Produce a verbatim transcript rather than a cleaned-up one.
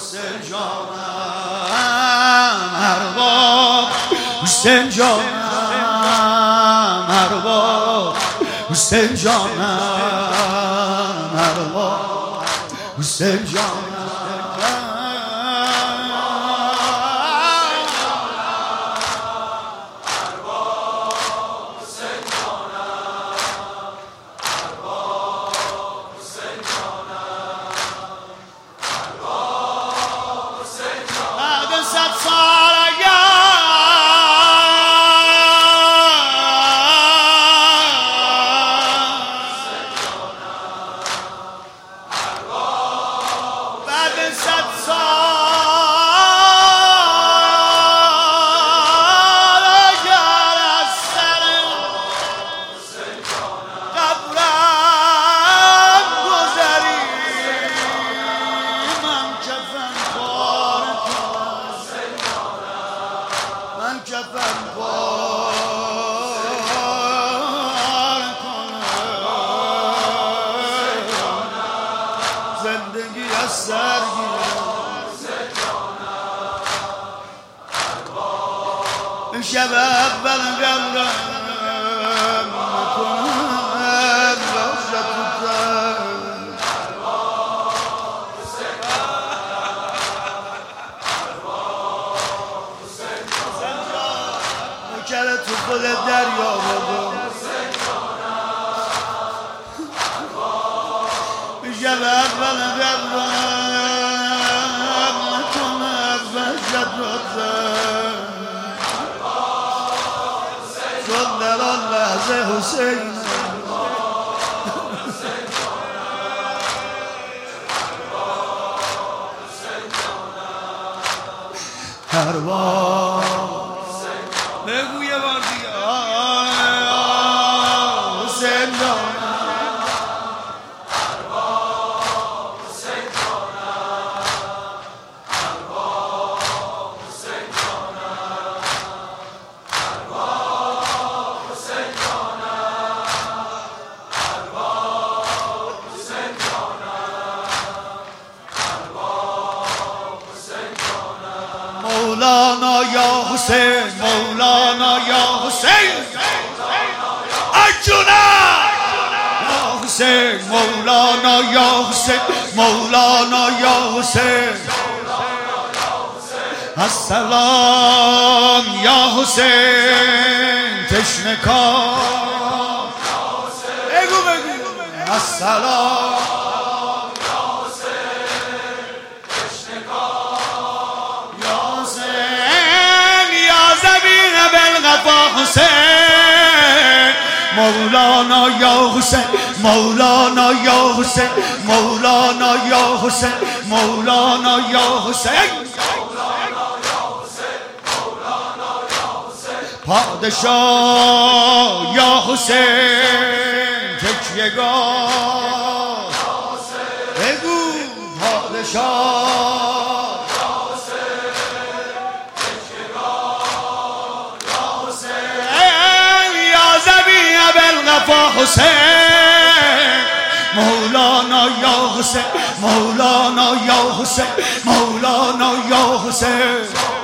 حسین جانم ارباب حسین جانم ارباب حسین جانم ارباب حسین جانم زندگی از سر گیرم شب اول قبرم نکنم باشد بودم نکره تو خود دریا بابا شب اول قبرم نکنم باشد بودم چون در آن لحظه حسین ارباب بگو یه بار دیگه حسین جانم مولانا یا حسین مولانا یا حسین اجونا یا حسین مولانا یا حسین مولانا یا حسین السلام یا حسین تشنکار بگو بگو السلام حسین مولانا یا حسین مولانا یا حسین مولانا یا حسین مولانا یا حسین پادشاه یا حسین تکیه‌گاه بگو پادشاه حسین مولانا یا حسین مولانا یا حسین مولانا یا حسین